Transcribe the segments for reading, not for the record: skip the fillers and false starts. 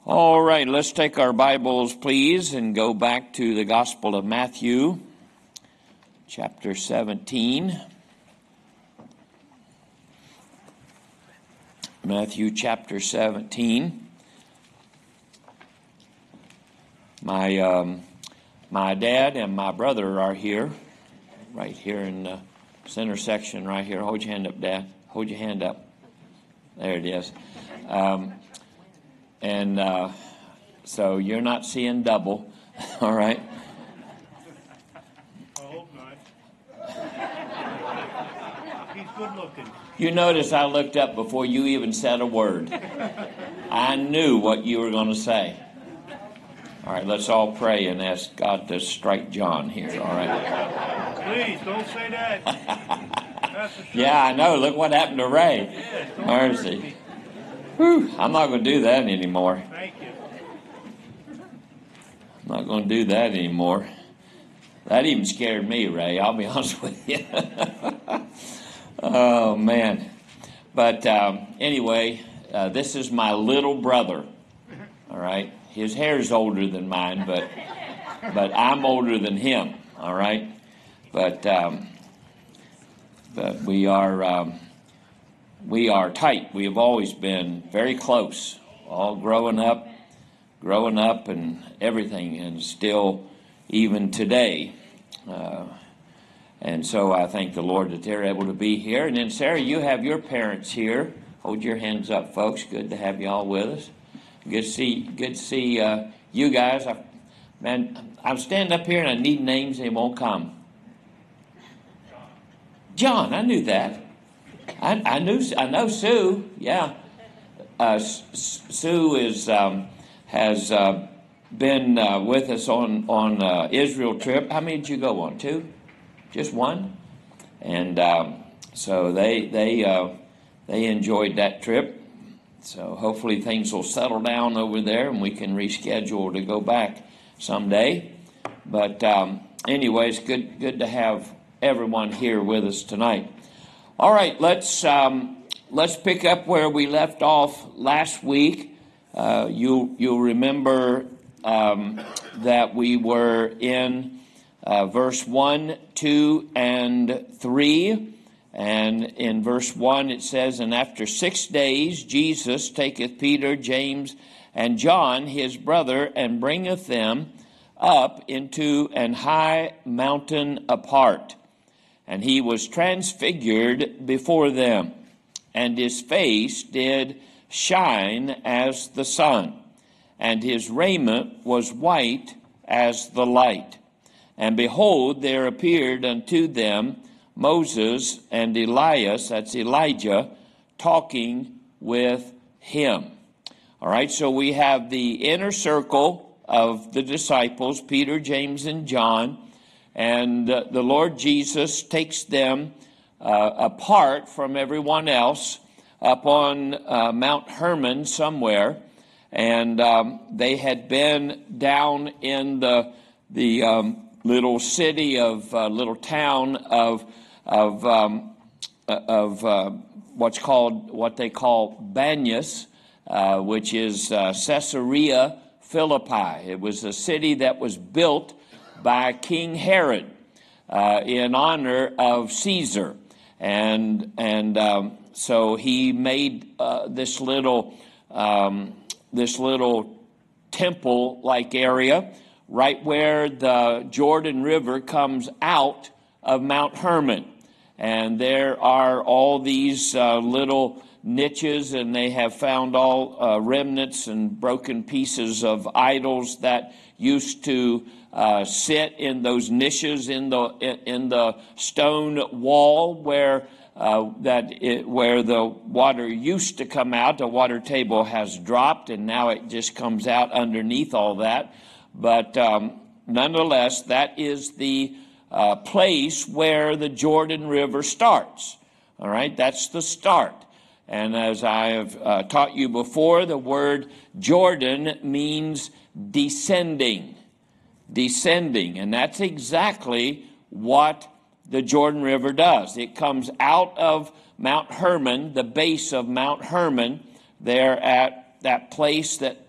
All right, let's take our Bibles, please, and go back to the Gospel of Matthew, chapter 17. Matthew chapter 17. My dad and my brother are here, right here in the center section right here. Hold your hand up, Dad. Hold your hand up. There it is. So you're not seeing double, all right? I hope not. He's good looking. You notice I looked up before you even said a word. I knew what you were going to say. All right, let's all pray and ask God to strike John here, all right? Please, don't say that. Yeah, I know. Look what happened to Ray. Yes, Mercy. Whew, I'm not going to do that anymore. Thank you. I'm not going to do that anymore. That even scared me, Ray. I'll be honest with you. Oh, man. But anyway, this is my little brother. All right. His hair's older than mine, but I'm older than him. All right. But we are tight. We have always been very close, all growing up and everything, and still even today. And so I thank the Lord that they're able to be here. And then, Sarah, you have your parents here. Hold your hands up, folks. Good to have you all with us. Good to see you guys. I'm standing up here and I need names. They won't come. John, I knew that. I know Sue. Yeah, Sue has been with us on Israel trip. How many did you go on? 2, just 1, and so they enjoyed that trip. So hopefully things will settle down over there and we can reschedule to go back someday. But anyway, it's good to have everyone here with us tonight. All right, let's pick up where we left off last week. You'll remember that we were in verse 1, 2, and 3. And in verse 1 it says, "And after 6 days Jesus taketh Peter, James, and John his brother, and bringeth them up into an high mountain apart. And he was transfigured before them, and his face did shine as the sun, and his raiment was white as the light. And behold, there appeared unto them Moses and Elias," that's Elijah, "talking with him." All right, so we have the inner circle of the disciples, Peter, James, and John. And the Lord Jesus takes them apart from everyone else up on Mount Hermon somewhere. And they had been down in the little city of little town of what they call Banyas, which is Caesarea Philippi. It was a city that was built by King Herod in honor of Caesar, and so he made this little temple-like area right where the Jordan River comes out of Mount Hermon. And there are all these little niches, and they have found all remnants and broken pieces of idols that used to sit in those niches in the stone wall where the water used to come out. The water table has dropped, and now it just comes out underneath all that. But nonetheless, that is the place where the Jordan River starts. All right, that's the start. And as I have taught you before, the word Jordan means descending. And that's exactly what the Jordan River does. It comes out of Mount Hermon, the base of Mount Hermon, there at that place that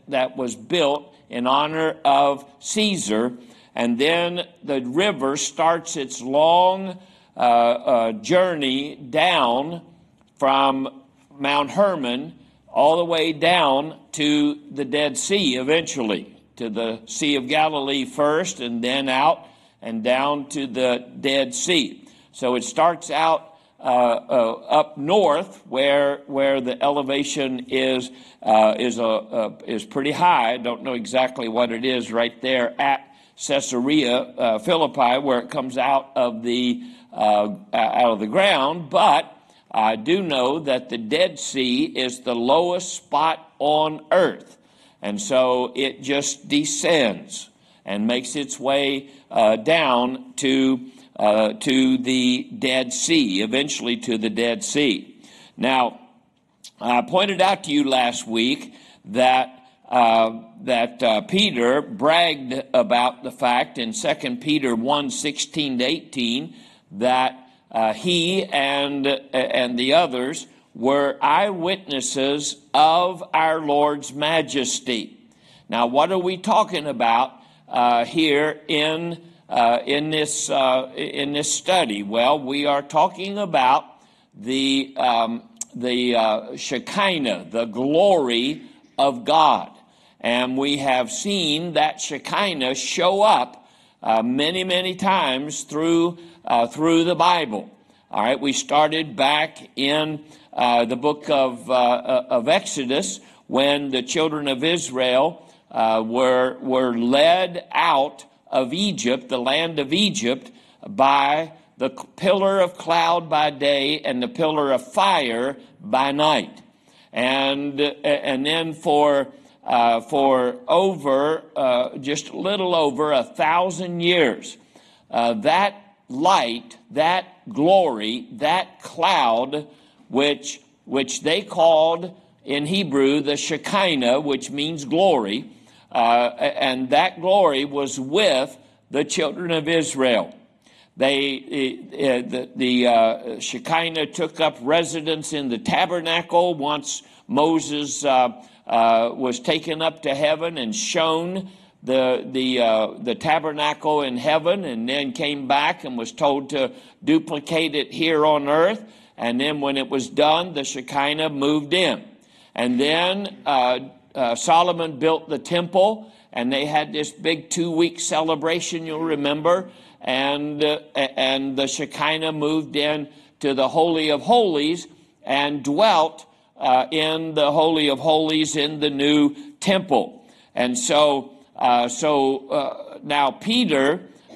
that was built in honor of Caesar. And then the river starts its long journey down from Mount Hermon all the way down to the Dead Sea eventually, to the Sea of Galilee first, and then out and down to the Dead Sea. So it starts out up north, where the elevation is pretty high. I don't know exactly what it is right there at Caesarea Philippi, where it comes out of the ground. But I do know that the Dead Sea is the lowest spot on earth, and so it just descends and makes its way down to the Dead Sea, eventually to the Dead Sea. Now, I pointed out to you last week that Peter bragged about the fact in 2 Peter 1:16-18 that he and the others were eyewitnesses of our Lord's majesty. Now, what are we talking about here in this study? Well, we are talking about the Shekinah, the glory of God. And we have seen that Shekinah show up many, many times through the Bible. All right, we started back in the book of Exodus, when the children of Israel were led out of Egypt, the land of Egypt, by the pillar of cloud by day and the pillar of fire by night. And then for over just a little over 1,000 years, that light, that glory, that cloud, which they called in Hebrew the Shekinah, which means glory, and that glory was with the children of Israel. The Shekinah took up residence in the tabernacle once Moses was taken up to heaven and shown the tabernacle in heaven, and then came back and was told to duplicate it here on earth. And then when it was done, the Shekinah moved in. And then Solomon built the temple, and they had this big 2-week celebration, you'll remember. And the Shekinah moved in to the Holy of Holies and dwelt in the Holy of Holies in the new temple. And so now Peter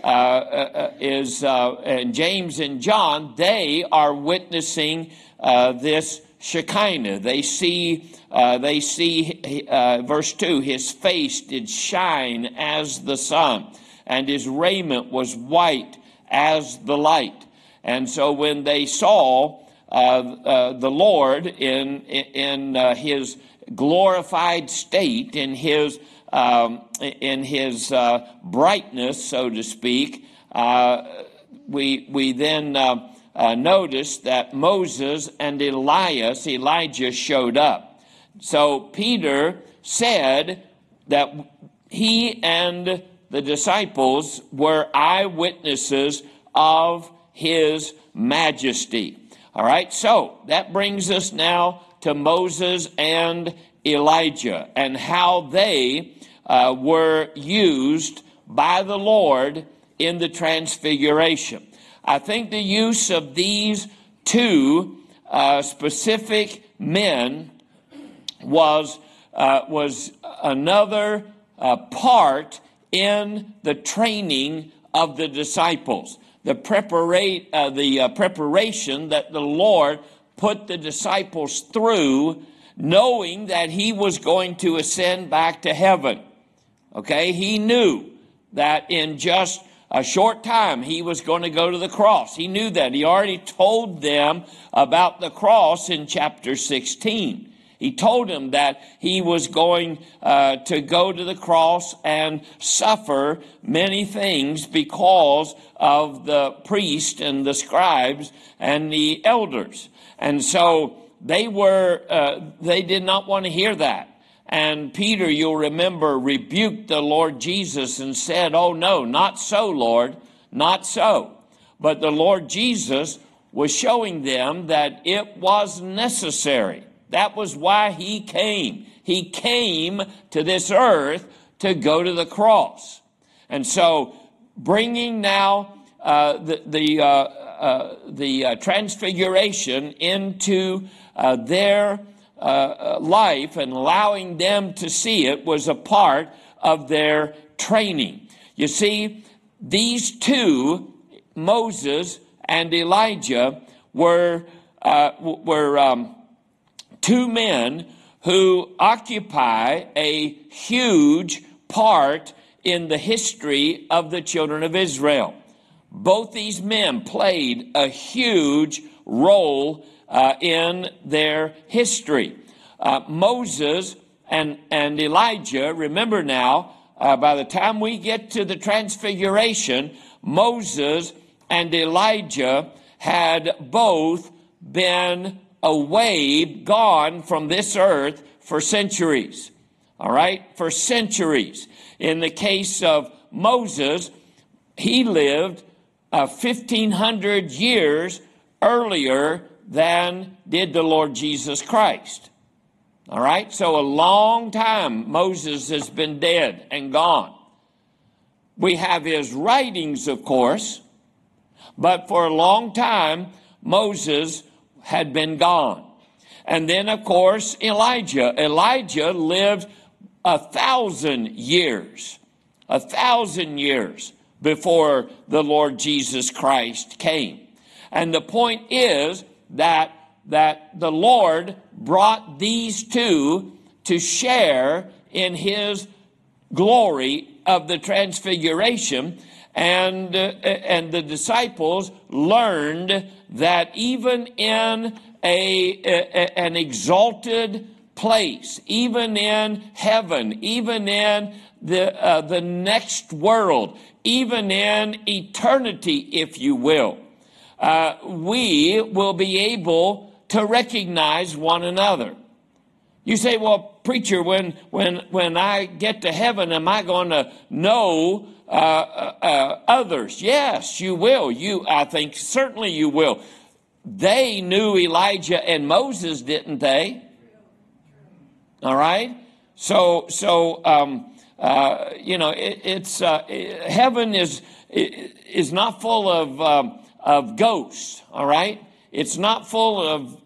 and James and John, they are witnessing this Shekinah. They see verse 2, his face did shine as the sun, and his raiment was white as the light. And so when they saw the Lord in his glorified state, in his brightness, so to speak, we then noticed that Moses and Elijah showed up. So Peter said that he and the disciples were eyewitnesses of his majesty. All right, so that brings us now to Moses and Elijah and how they were used by the Lord in the Transfiguration. I think the use of these two specific men was another part in the training of the disciples, the preparation that the Lord put the disciples through, knowing that he was going to ascend back to heaven. Okay, he knew that in just a short time he was going to go to the cross. He knew that. He already told them about the cross in chapter 16. He told them that he was going to go to the cross and suffer many things because of the priests and the scribes and the elders. And so they did not want to hear that. And Peter, you'll remember, rebuked the Lord Jesus and said, "Oh no, not so, Lord, not so." But the Lord Jesus was showing them that it was necessary. That was why he came. He came to this earth to go to the cross. And so bringing now the transfiguration into their life and allowing them to see it was a part of their training. You see, these two, Moses and Elijah, were two men who occupy a huge part in the history of the children of Israel. Both these men played a huge role in their history. Moses and Elijah, remember now, by the time we get to the Transfiguration, Moses and Elijah had both been away, gone from this earth for centuries. All right? For centuries. In the case of Moses, he lived 1,500 years earlier than did the Lord Jesus Christ. All right? So a long time Moses has been dead and gone. We have his writings, of course, but for a long time Moses had been gone. And then, of course, Elijah. Elijah lived 1,000 years. 1,000 years before the Lord Jesus Christ came. And the point is that the Lord brought these two to share in his glory of the Transfiguration, and the disciples learned that even in an exalted place, even in heaven, even in the next world, even in eternity, if you will, we will be able to recognize one another. You say, "Well, preacher, when I get to heaven, am I going to know others?" Yes, you will. I think certainly you will. They knew Elijah and Moses, didn't they? All right. So heaven is not full of ghosts. All right. It's not full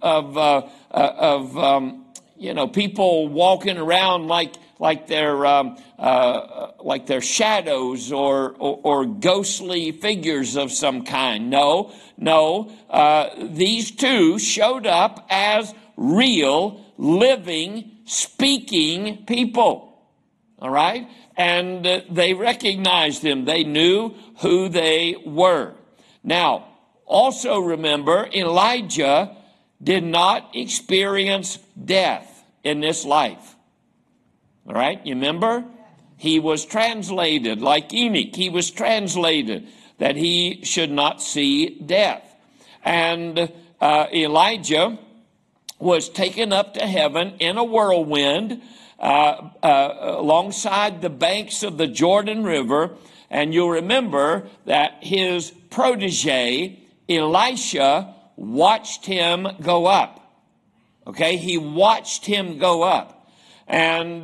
of people walking around like they're shadows or ghostly figures of some kind. No. These two showed up as real, living, speaking people. All right? And they recognized him. They knew who they were. Now, also remember, Elijah did not experience death in this life. All right, you remember? He was translated, like Enoch, he was translated that he should not see death. And Elijah was taken up to heaven in a whirlwind alongside the banks of the Jordan River. And you'll remember that his protege, Elisha, watched him go up. Okay, he watched him go up. And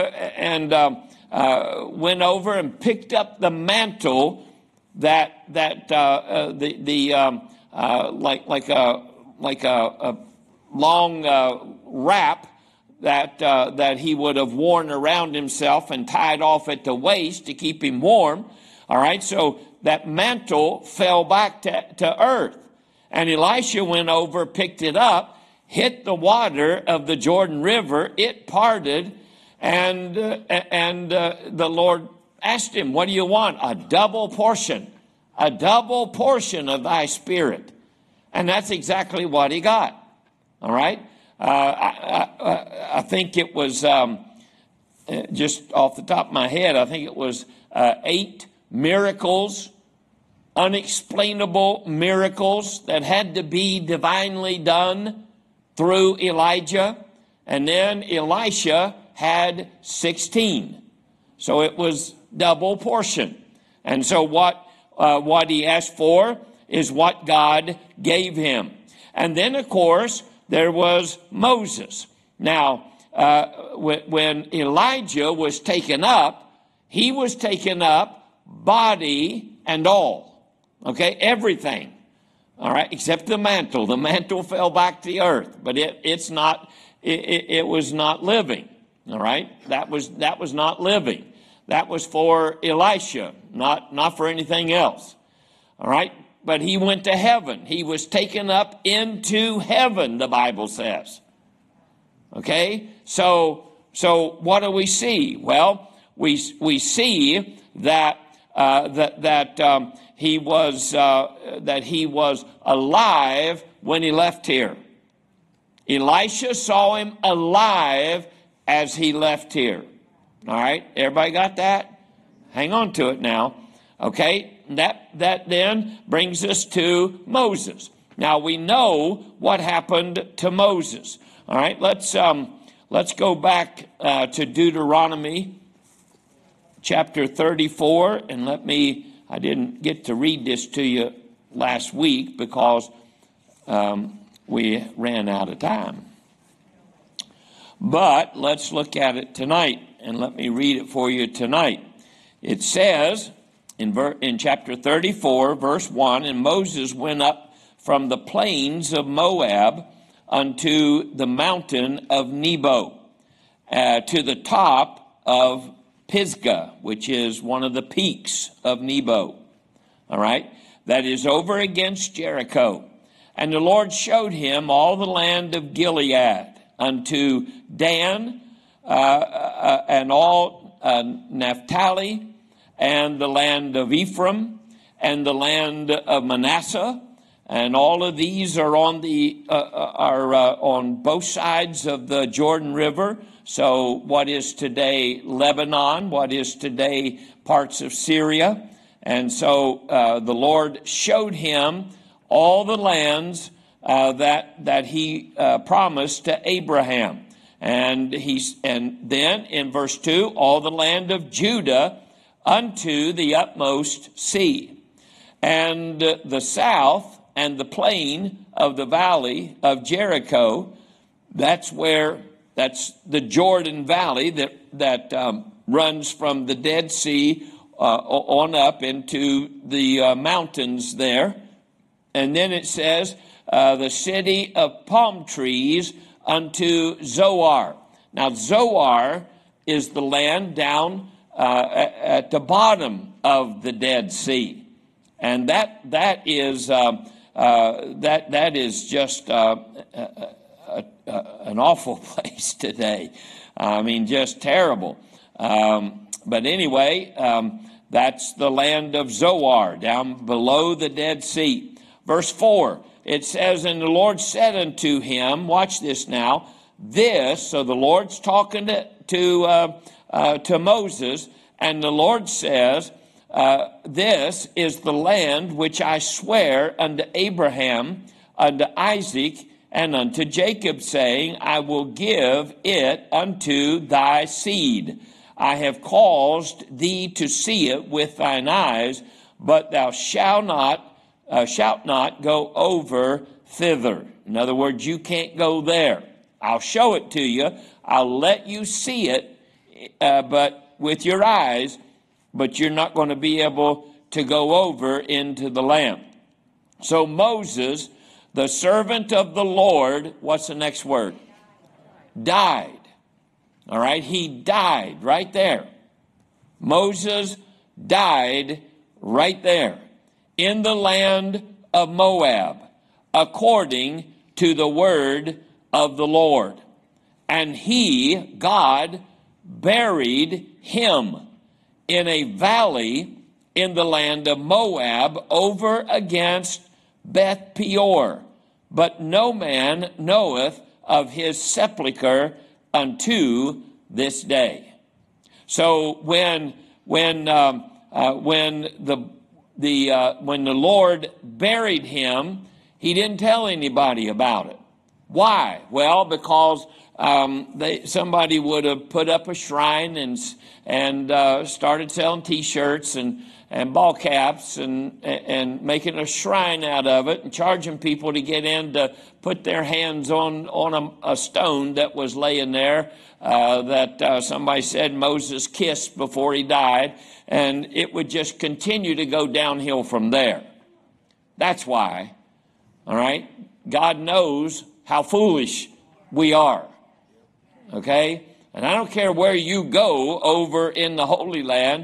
went over and picked up the mantle like a long wrap that he would have worn around himself and tied off at the waist to keep him warm. All right, so that mantle fell back to earth, and Elisha went over, picked it up, hit the water of the Jordan River, it parted, and the Lord asked him, "What do you want?" "A double portion of thy spirit." And that's exactly what he got. All right? I think it was, just off the top of my head, I think it was 8 miracles, unexplainable miracles that had to be divinely done through Elijah. And then Elisha had 16. So it was double portion. And so what he asked for is what God gave him. And then, of course, there was Moses. Now, when Elijah was taken up, he was taken up body and all. Okay, everything. All right, except the mantle. The mantle fell back to the earth, but it was not living. All right, that was not living. That was for Elisha, not for anything else. All right, but he went to heaven. He was taken up into heaven, the Bible says. Okay, so what do we see? Well, we see that he was alive when he left here. Elisha saw him alive as he left here. All right, everybody got that? Hang on to it now. Okay, that then brings us to Moses. Now we know what happened to Moses. All right, let's go back to Deuteronomy chapter 34, and I didn't get to read this to you last week because we ran out of time. But let's look at it tonight, and let me read it for you tonight. It says in chapter 34, verse 1, and Moses went up from the plains of Moab unto the mountain of Nebo, to the top of Pisgah, which is one of the peaks of Nebo. All right, that is over against Jericho. And the Lord showed him all the land of Gilead, unto Dan, and all Naphtali, and the land of Ephraim, and the land of Manasseh. And all of these are on on both sides of the Jordan River. So what is today Lebanon, what is today parts of Syria. And so the Lord showed him all the lands that he promised to Abraham. And then in verse 2, all the land of Judah unto the utmost sea, and the south and the plain of the valley of Jericho. That's the Jordan Valley that runs from the Dead Sea on up into the mountains there. And then it says, the city of palm trees unto Zoar. Now, Zoar is the land down at the bottom of the Dead Sea. And that is just an awful place today. I mean, just terrible. But anyway, that's the land of Zoar, down below the Dead Sea. Verse 4, it says, and the Lord said unto him, watch this now, so the Lord's talking to Moses, and the Lord says, this is the land which I swear unto Abraham, unto Isaac, and unto Jacob, saying, I will give it unto thy seed. I have caused thee to see it with thine eyes, but thou shalt not go over thither. In other words, you can't go there. I'll show it to you. I'll let you see it, but with your eyes, but you're not going to be able to go over into the land. So Moses, the servant of the Lord, what's the next word? Died. All right, he died right there. Moses died right there in the land of Moab, according to the word of the Lord. And he, God, buried him in a valley in the land of Moab over against Beth Peor. But no man knoweth of his sepulchre unto this day. So when the Lord buried him, he didn't tell anybody about it. Why? Well, because somebody would have put up a shrine and started selling T-shirts and ball caps and making a shrine out of it and charging people to get in to put their hands on a stone that was laying there that somebody said Moses kissed before he died, and it would just continue to go downhill from there. That's why, all right? God knows how foolish we are, okay? And I don't care where you go over in the Holy Land,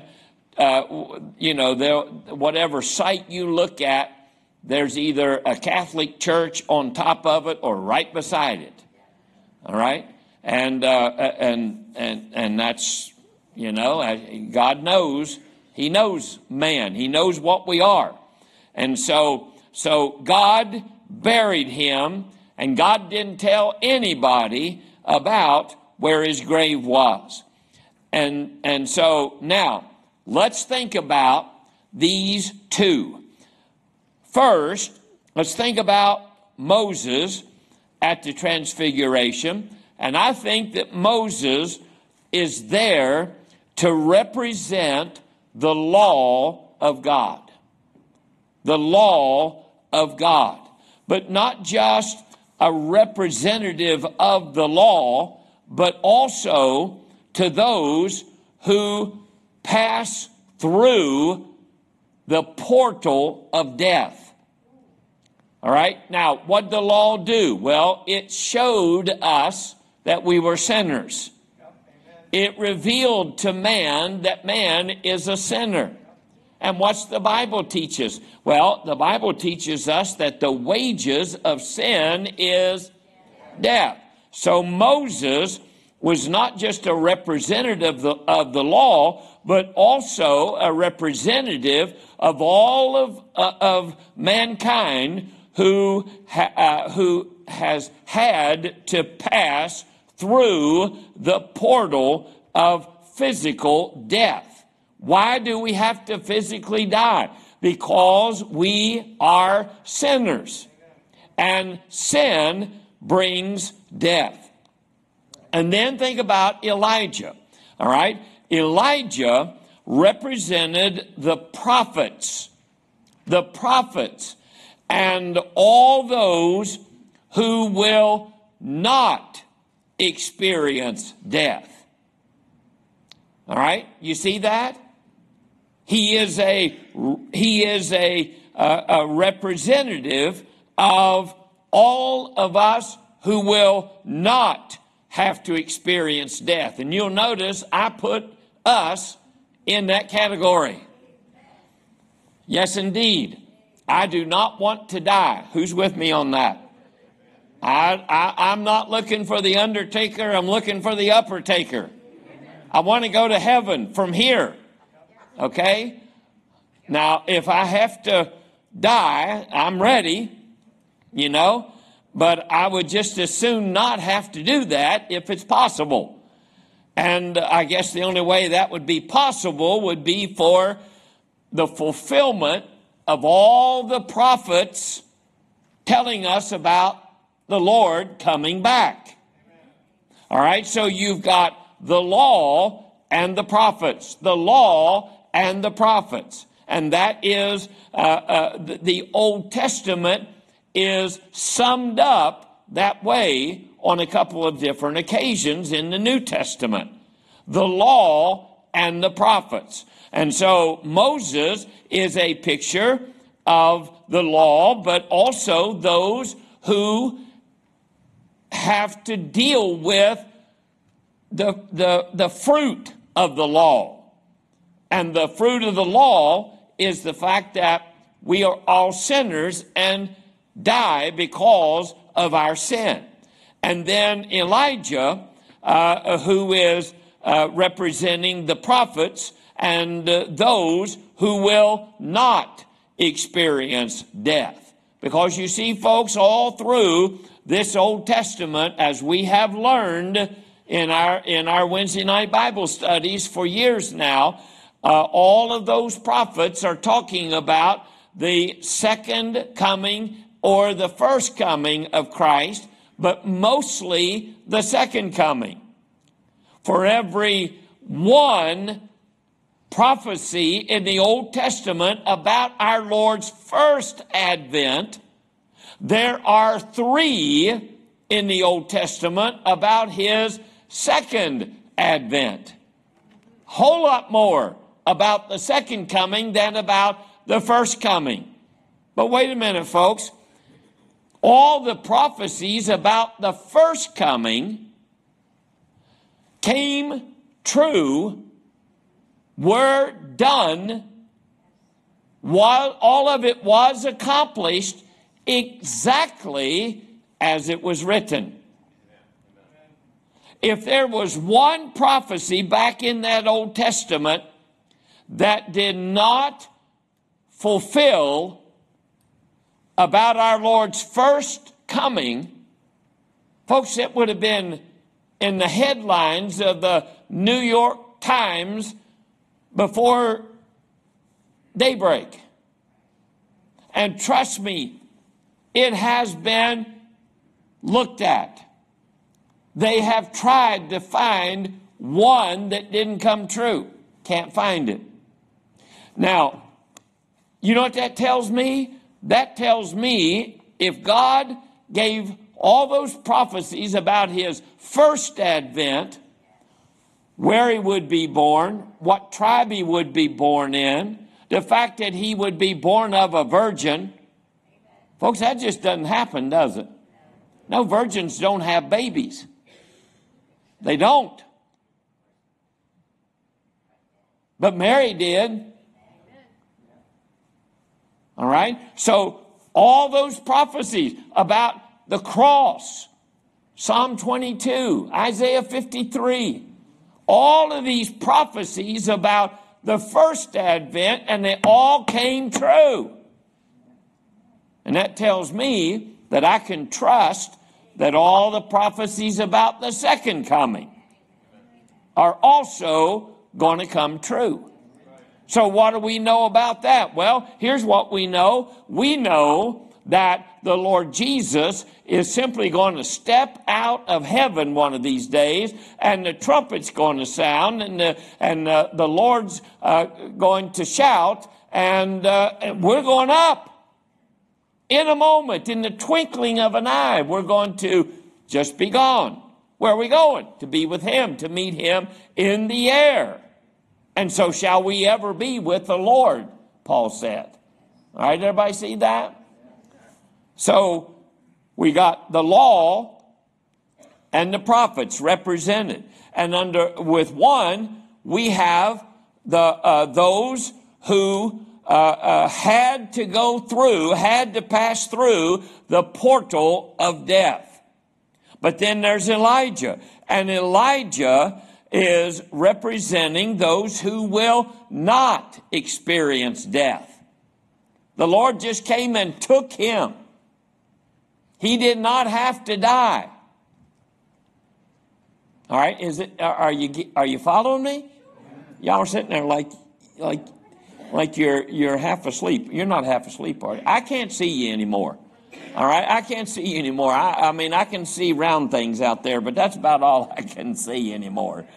whatever site you look at, there's either a Catholic church on top of it or right beside it, all right? And that's, God knows. He knows man. He knows what we are. And so God buried him, and God didn't tell anybody about where his grave was. And so now, let's think about these two. First, let's think about Moses at the Transfiguration. And I think that Moses is there to represent the law of God. The law of God. But not just a representative of the law, but also to those who pass through the portal of death. All right? Now, what did the law do? Well, it showed us that we were sinners. It revealed to man that man is a sinner. And what's the Bible teach us? Well, the Bible teaches us that the wages of sin is death. So Moses was not just a representative of the law, but also a representative of all of mankind who has had to pass through the portal of physical death. Why do we have to physically die? Because we are sinners. And sin brings death. And then think about Elijah. All right? Elijah represented the prophets. The prophets. And all those who will not experience death. All right? You see that? He is a representative of all of us who will not have to experience death. And you'll notice I put us in that category. Yes, indeed. I do not want to die. Who's with me on that? I'm not looking for the undertaker. I'm looking for the upper taker. I want to go to heaven from here. Okay? Now, if I have to die, I'm ready, but I would just as soon not have to do that if it's possible. And I guess the only way that would be possible would be for the fulfillment of all the prophets telling us about the Lord coming back. All right, so you've got the law and the prophets. The law and the prophets. And that is, the Old Testament is summed up that way on a couple of different occasions in the New Testament. The law and the prophets. And so Moses is a picture of the law, but also those who have to deal with the fruit of the law. And the fruit of the law is the fact that we are all sinners and die because of our sin. And then Elijah, who is representing the prophets and those who will not experience death. Because you see, folks, all through this Old Testament, as we have learned in our Wednesday night Bible studies for years now, all of those prophets are talking about the second coming or the first coming of Christ, but mostly the second coming. For every one prophecy in the Old Testament about our Lord's first advent, there are 3 in the Old Testament about his second advent. Whole lot more about the second coming than about the first coming. But wait a minute, folks. All the prophecies about the first coming came true, were done, while all of it was accomplished exactly as it was written. If there was one prophecy back in that Old Testament that did not fulfill about our Lord's first coming, folks, it would have been in the headlines of the New York Times before daybreak. And trust me, it has been looked at. They have tried to find one that didn't come true. Can't find it. Now, you know what that tells me? That tells me if God gave all those prophecies about his first advent, where he would be born, what tribe he would be born in, the fact that he would be born of a virgin, folks, that just doesn't happen, does it? No, virgins don't have babies. They don't. But Mary did. All right? So all those prophecies about the cross, Psalm 22, Isaiah 53, all of these prophecies about the first advent, and they all came true. And that tells me that I can trust that all the prophecies about the second coming are also going to come true. So what do we know about that? Well, here's what we know. We know that the Lord Jesus is simply going to step out of heaven one of these days, and the trumpet's going to sound, and the Lord's going to shout, and we're going up. In a moment, in the twinkling of an eye, we're going to just be gone. Where are we going? To be with him, to meet him in the air. And so shall we ever be with the Lord, Paul said. All right, everybody see that? So we got the law and the prophets represented. And with one, we have those who had to pass through the portal of death. But then there's Elijah. And Elijah is representing those who will not experience death. The Lord just came and took him. He did not have to die. All right, are you following me? Y'all are sitting there like you're half asleep. You're not half asleep, are you? I can't see you anymore. All right, I can't see you anymore. I mean, I can see round things out there, but that's about all I can see anymore.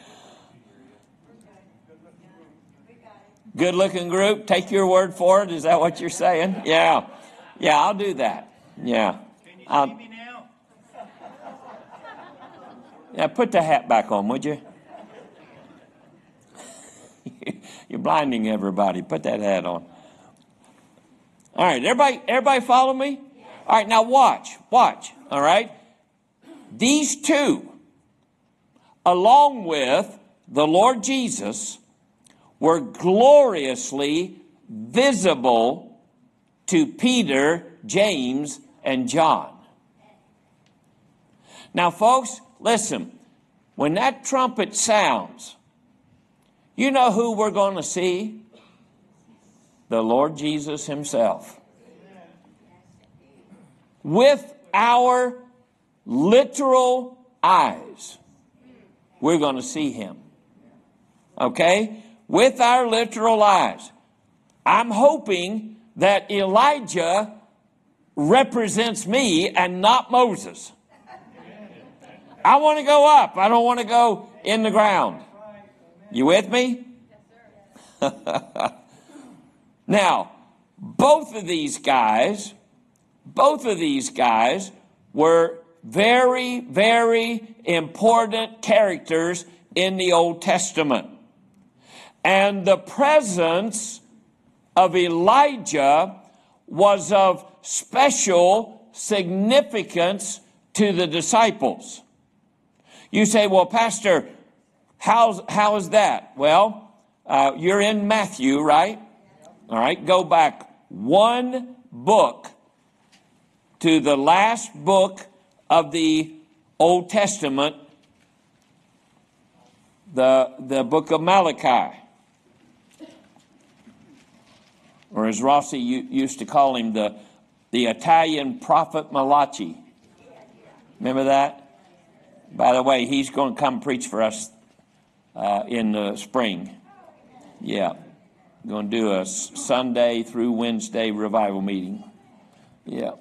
Good looking group, take your word for it. Is that what you're saying? Yeah, I'll do that. Yeah. Can you see me now? Yeah, put the hat back on, would you? You're blinding everybody. Put that hat on. All right, everybody follow me? All right, now watch. All right? These two, along with the Lord Jesus, were gloriously visible to Peter, James, and John. Now, folks, listen. When that trumpet sounds, you know who we're going to see? The Lord Jesus himself. With our literal eyes, we're going to see him. Okay? With our literal eyes. I'm hoping that Elijah represents me and not Moses. I want to go up. I don't want to go in the ground. You with me? Now, both of these guys were very, very important characters in the Old Testament. And the presence of Elijah was of special significance to the disciples. You say, well, Pastor, how is that? Well, you're in Matthew, right? All right, go back one book to the last book of the Old Testament, the book of Malachi. Or as Rossi used to call him, the Italian prophet Malachi. Remember that? By the way, he's going to come preach for us in the spring. Yeah. Going to do a Sunday through Wednesday revival meeting. Yeah.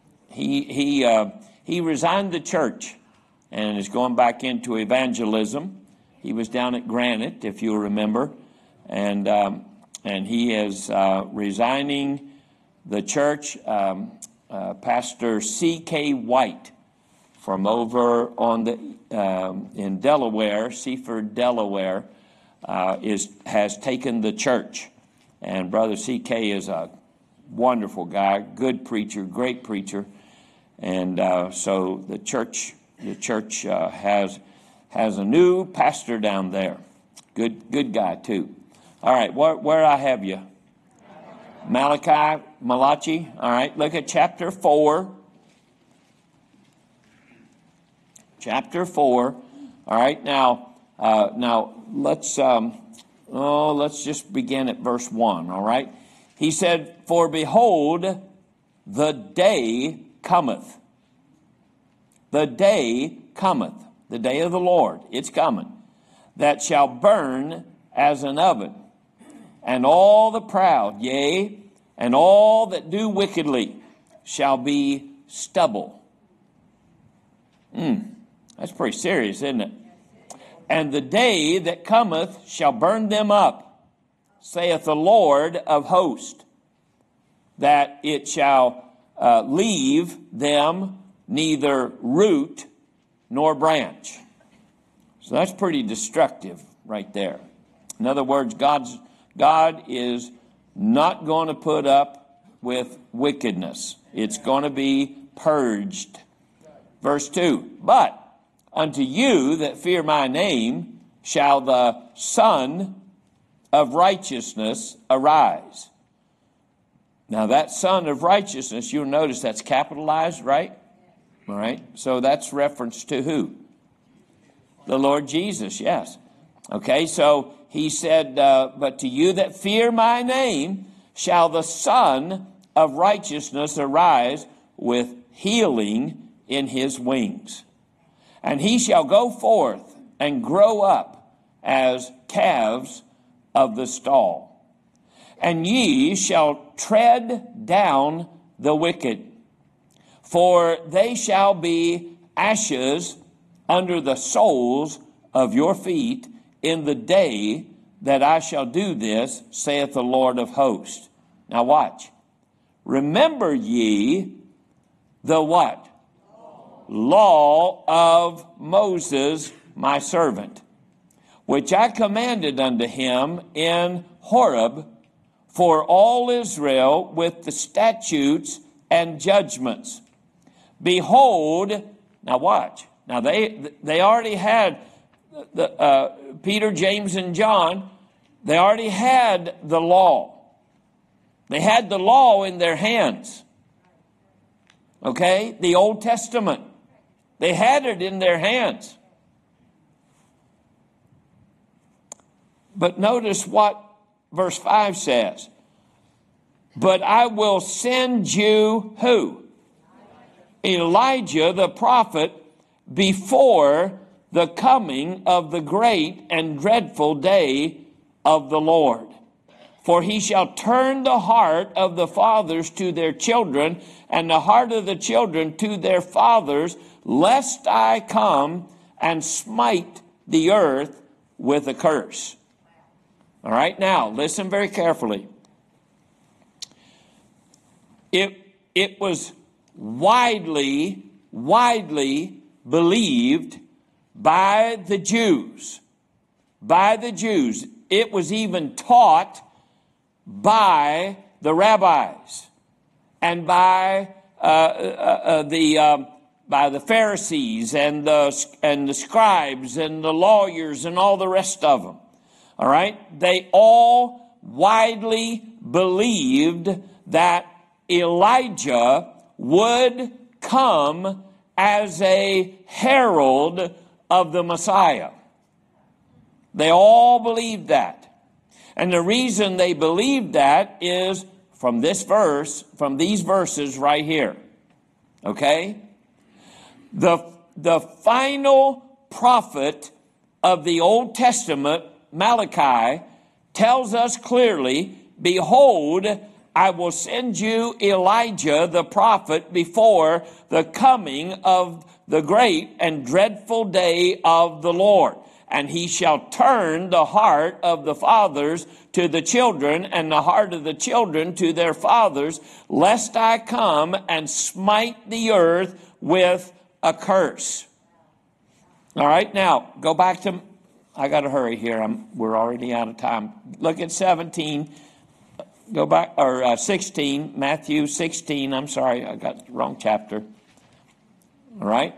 He resigned the church and is going back into evangelism. He was down at Granite, if you'll remember. And he is resigning the church. Pastor C.K. White from over on the in Delaware, Seaford, Delaware, has taken the church. And Brother C.K. is a wonderful guy, good preacher, great preacher. And so the church has a new pastor down there. Good guy too. All right, where I have you? Malachi. All right, look at chapter 4. Chapter 4. All right, now let's just begin at verse 1. All right, he said, "For behold, the day cometh. The day cometh, the day of the Lord. It's coming. That shall burn as an oven, and all the proud, yea, and all that do wickedly shall be stubble." That's pretty serious, isn't it? "And the day that cometh shall burn them up, saith the Lord of hosts, that it shall leave them neither root nor branch." So that's pretty destructive right there. In other words, God is not going to put up with wickedness. It's going to be purged. Verse 2, "But unto you that fear my name shall the Son of Righteousness arise." Now that Son of Righteousness, you'll notice that's capitalized, right? All right. So that's reference to who? The Lord Jesus, yes. Okay, so he said, "But to you that fear my name shall the Son of Righteousness arise with healing in his wings. And he shall go forth and grow up as calves of the stall. And ye shall tread down the wicked, for they shall be ashes under the soles of your feet in the day that I shall do this, saith the Lord of hosts." Now watch. "Remember ye the what? Law of Moses, my servant, which I commanded unto him in Horeb for all Israel with the statutes and judgments. Behold," now watch. Now they already had Peter, James, and John. They already had the law. They had the law in their hands. Okay, the Old Testament. They had it in their hands. But notice what verse 5 says. "But I will send you" who? "Elijah the prophet before the coming of the great and dreadful day of the Lord. For he shall turn the heart of the fathers to their children, and the heart of the children to their fathers, lest I come and smite the earth with a curse. All right, now listen very carefully. It was widely believed by the Jews. By the Jews. It was even taught by the rabbis and by the Pharisees and the scribes and the lawyers and all the rest of them. All right? They all widely believed that Elijah would come as a herald of the Messiah. They all believed that. And the reason they believed that is from this verse, from these verses right here. Okay? The final prophet of the Old Testament, Malachi, tells us clearly, behold, I will send you Elijah the prophet before the coming of the great and dreadful day of the Lord. And he shall turn the heart of the fathers to the children, and the heart of the children to their fathers, lest I come and smite the earth with a curse. All right, now go back to, I got to hurry here. We're already out of time. Look at 17. Go back, or 16, Matthew 16. I'm sorry, I got the wrong chapter. All right.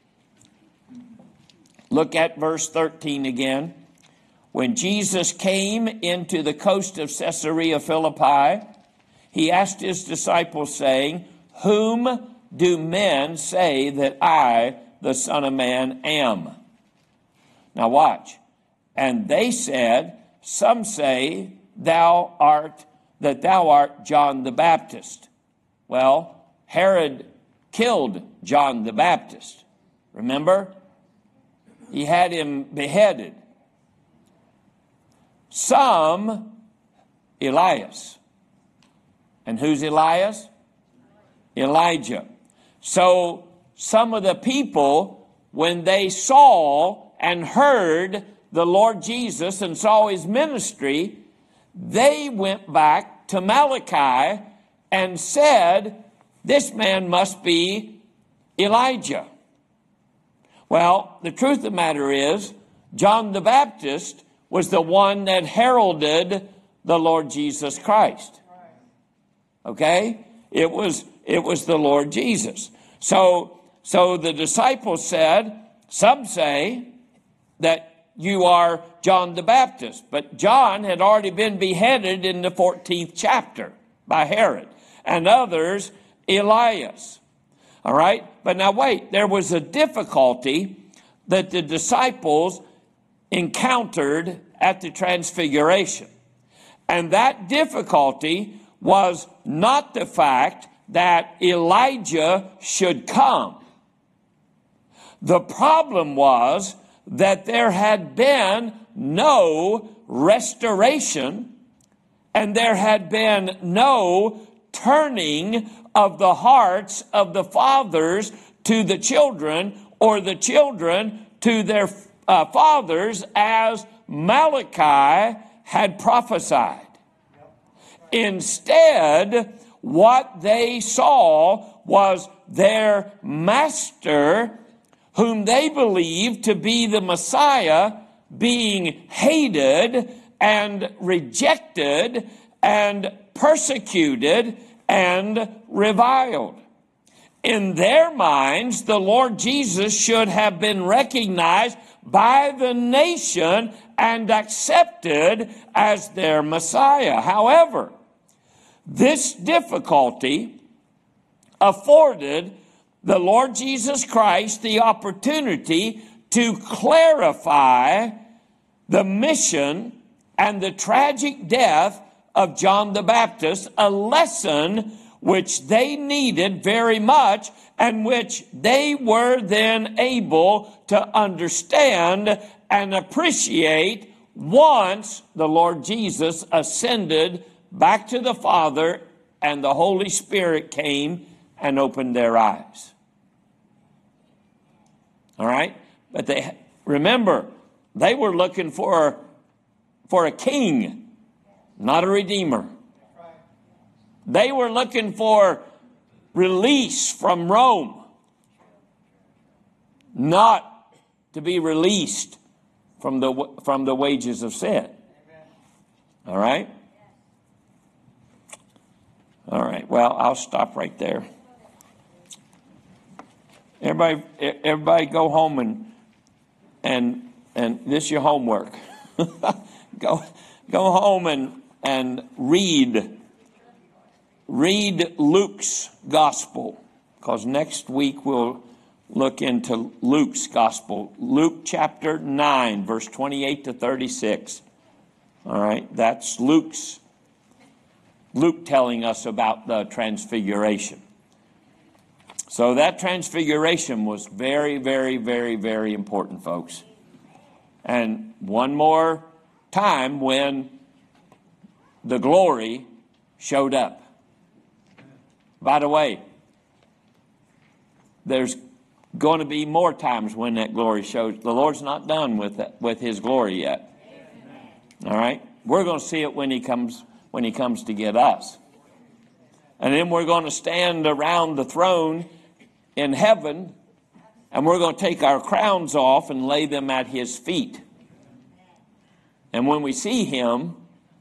Look at verse 13 again. When Jesus came into the coast of Caesarea Philippi, he asked his disciples, saying, whom do men say that I, the Son of Man, am? Now watch. And they said, some say thou art John the Baptist. Well, Herod killed John the Baptist. Remember? He had him beheaded. Some, Elias. And who's Elias? Elijah. So some of the people, when they saw and heard the Lord Jesus and saw his ministry, they went back to Malachi and said, this man must be Elijah. Well, the truth of the matter is, John the Baptist was the one that heralded the Lord Jesus Christ. Okay? It was the Lord Jesus. So the disciples said, some say that you are John the Baptist. But John had already been beheaded in the 14th chapter by Herod. And others, Elias. All right? But now wait, there was a difficulty that the disciples encountered at the Transfiguration. And that difficulty was not the fact that Elijah should come. The problem was that there had been no restoration and there had been no turning of the hearts of the fathers to the children or the children to their fathers as Malachi had prophesied. Instead, what they saw was their master, whom they believed to be the Messiah, being hated and rejected and persecuted and reviled. In their minds, the Lord Jesus should have been recognized by the nation and accepted as their Messiah. However, this difficulty afforded the Lord Jesus Christ the opportunity to clarify the mission and the tragic death of John the Baptist, a lesson which they needed very much and which they were then able to understand and appreciate once the Lord Jesus ascended back to the Father and the Holy Spirit came and opened their eyes. All right? But remember, they were looking for a king, not a redeemer. They were looking for release from Rome, not to be released from the wages of sin. All right? All right. Well, I'll stop right there. Everybody go home and this is your homework. Go home and read Luke's gospel, because next week we'll look into Luke's gospel. Luke chapter 9, verse 28 to 36. All right, that's Luke telling us about the transfiguration. So that transfiguration was very, very, very, very important, folks. And one more time when the glory showed up. By the way, there's going to be more times when that glory shows. The Lord's not done with his glory yet. All right? We're going to see it when he comes to get us. And then we're going to stand around the throne in heaven, and we're going to take our crowns off and lay them at his feet. And when we see him,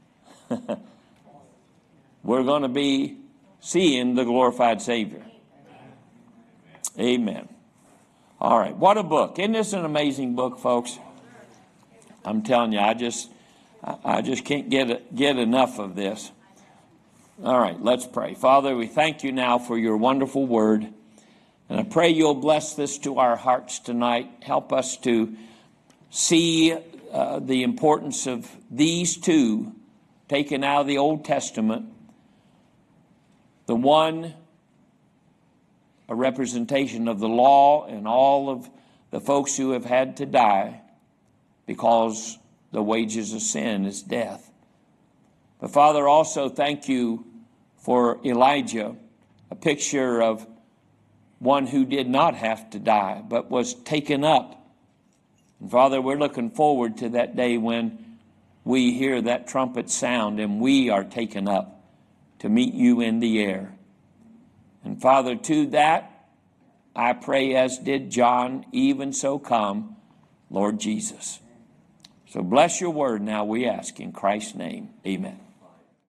we're going to be seeing the glorified Savior. Amen. All right. What a book. Isn't this an amazing book, folks? I'm telling you, I just can't get enough of this. All right, let's pray. Father, we thank you now for your wonderful word. And I pray you'll bless this to our hearts tonight. Help us to see the importance of these two taken out of the Old Testament. The one, a representation of the law and all of the folks who have had to die because the wages of sin is death. But Father, also thank you for Elijah, a picture of one who did not have to die, but was taken up. And Father, we're looking forward to that day when we hear that trumpet sound and we are taken up to meet you in the air. And Father, to that, I pray, as did John, even so come, Lord Jesus. So bless your word now, we ask in Christ's name. Amen.